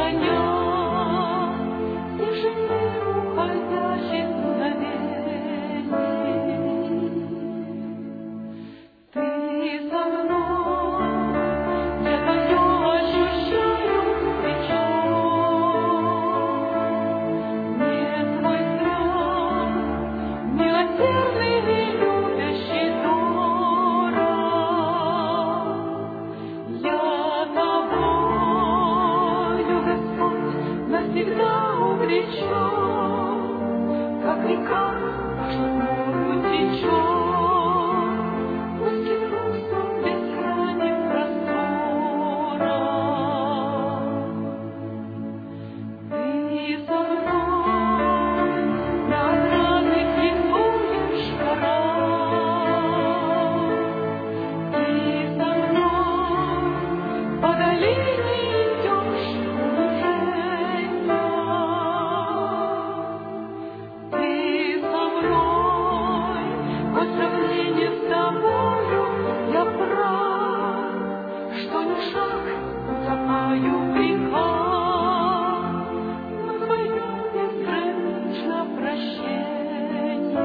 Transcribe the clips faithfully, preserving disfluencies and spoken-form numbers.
коня, тишины уходящих мгновений. Ты со мной, где-то я ощущаю плечо. Не твой страх, милосердный и любящий дорог. Я тобою, Господь, навсегда увлечен, как река наша морю течет. Узким русом бескрайних просторов. Ты со мной на отрадных рисуешь горах. Ты со мной по долине идешь унижения. Ты со мной, хоть сравнение с тобою я прав, что ни шаг утопаю в грехах, но твое безгранично прощение.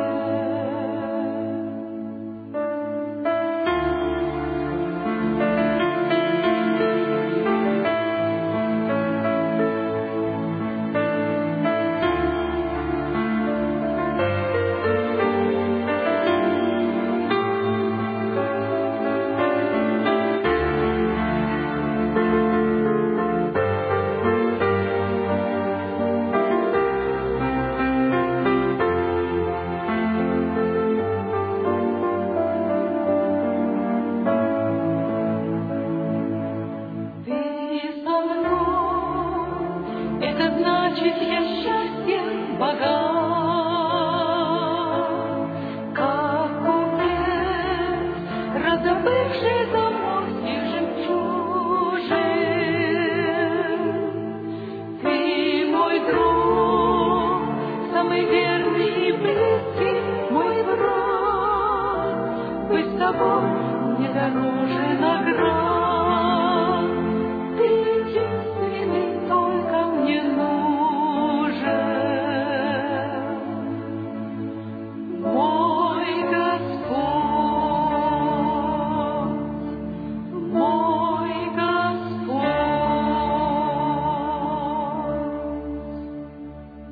Ты со мной, это значит, я счастьем богат, как купец, разобывший заморских жемчужин. Ты мой друг, самый верный и близкий мой враг, быть с тобой мне дороже наград.